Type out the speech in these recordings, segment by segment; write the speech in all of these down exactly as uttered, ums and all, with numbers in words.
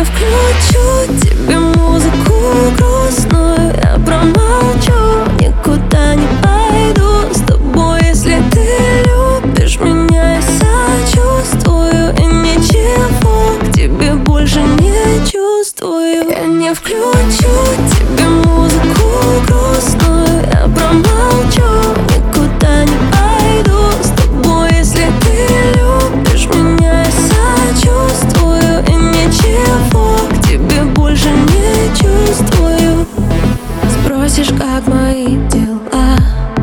не включу тебе музыку грустную, я промолчу, никуда не пойду с тобой. Если ты любишь меня, я сочувствую, и ничего к тебе больше не чувствую. Я не включу тебе музыку грустную, я промолчу, никуда не пойду с тобой. Если ты любишь меня, я сочувствую, и ничего к тебе больше не чувствую. Спросишь, как мои дела?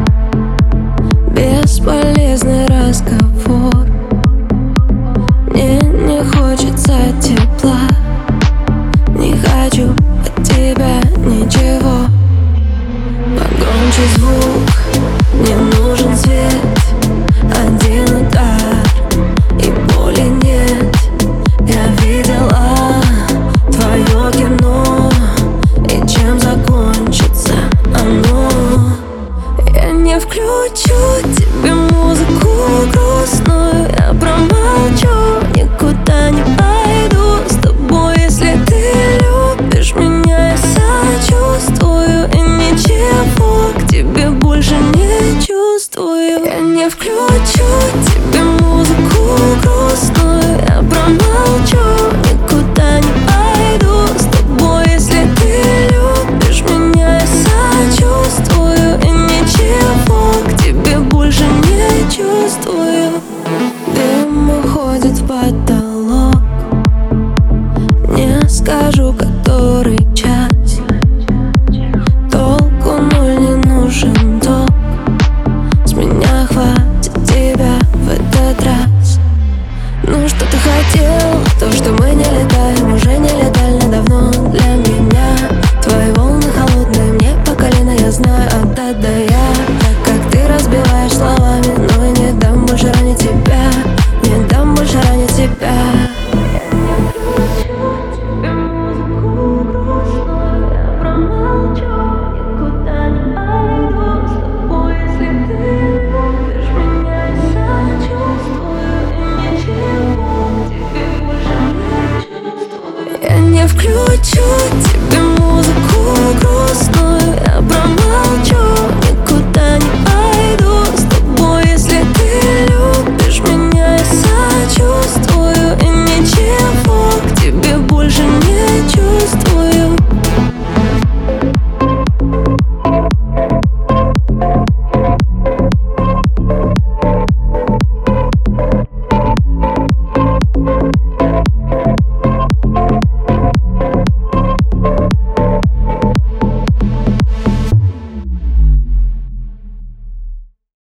Бесполезный разговор. Мне не хочется тепла, не хочу от тебя ничего. Погромче звук, мне нужен свет, один удар и боли нет. Я видела твое кино, и чем закончится оно. Я не включу тебе музыку грустную, я промолчу, никуда не пойду с тобой. Если ты любишь меня, я сочувствую, и ничего к тебе больше не чувствую. Я не включу тебе музыку грустную, я промолчу, никуда не пойду с тобой. Если ты любишь меня, я сочувствую, и ничего к тебе больше не чувствую. Дым уходит в потолок, не скажу, который час. Толку ноль, не нужен ток, с меня хватит тебя в этот раз. Ну что ты хотел? То, что мы не летаем, уже не летали давно для меня. Твои волны холодные, мне по колено, я знаю от да до я. Как ты разбиваешь словами, но я не дам больше ранить тебя, не дам больше ранить тебя. Я не включу